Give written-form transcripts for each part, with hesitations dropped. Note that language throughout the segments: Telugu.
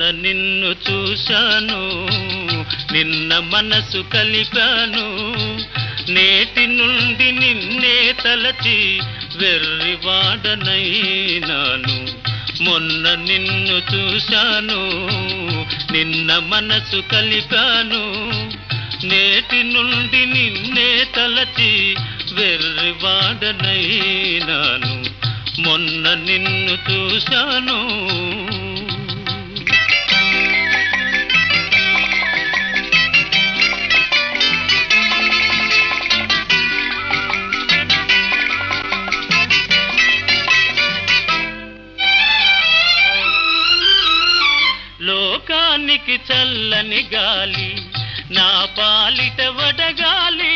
నిన్ను చూశాను, నిన్న మనసు కలిపాను, నేటి నుండి నిన్నే తలచి వెర్రివాడనైనాను. మొన్న నిన్ను చూశాను, నిన్న మనసు కలిపాను, నేటి నుండి నిన్నే తలచి వెర్రివాడనైనాను. మొన్న నిన్ను చూశాను. లోకానికి చల్లని గాలి, నా పాలిట వడగాలి.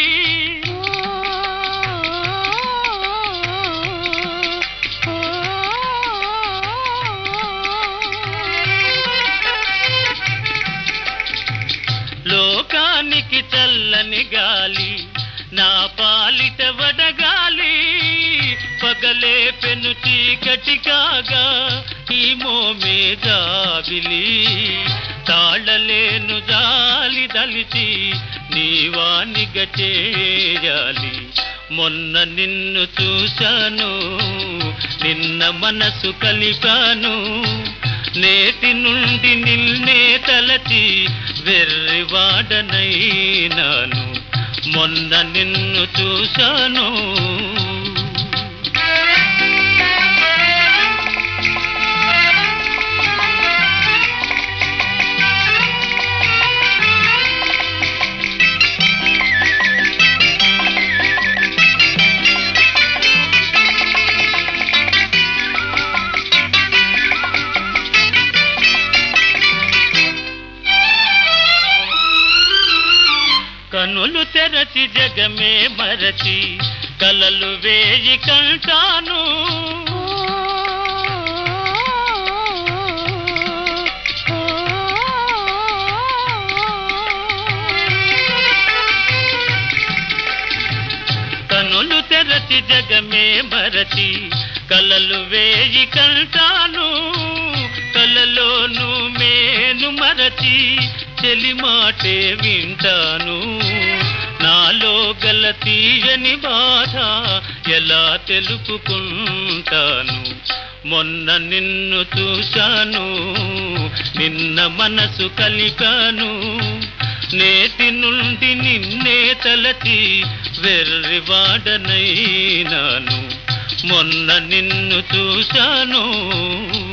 లోకానికి చల్లని గాలి, నా పాలిట వడగాలి. పగలే పెను చీకటి కాగా ఈ మోమే జాబిలి. తాళలేను జాలి దలిచి నీవానిగ చేయాలి. మొన్న నిన్ను చూశాను, నిన్న మనసు కలిపాను, నేటి నుండి నిన్నే తలచి వెర్రివాడనైనాను. మొన్న నిన్ను చూశాను. కనులు తెరచి జగమే మరచి కలలు వేయి కంటాను. కనులు తెరచి జగమే మరచి కలలు వేయి కంటాను. కలలోను మేను మరచి చెలిమాటే వింటాను. నాలో గల తీయని బాధ ఎలా తెలుపుకుంటాను. మొన్న నిన్ను చూశాను, నిన్న మనసు కలిపాను, నేటి నుండి నిన్నే తలచి వెర్రివాడనైనాను. మొన్న నిన్ను చూశాను.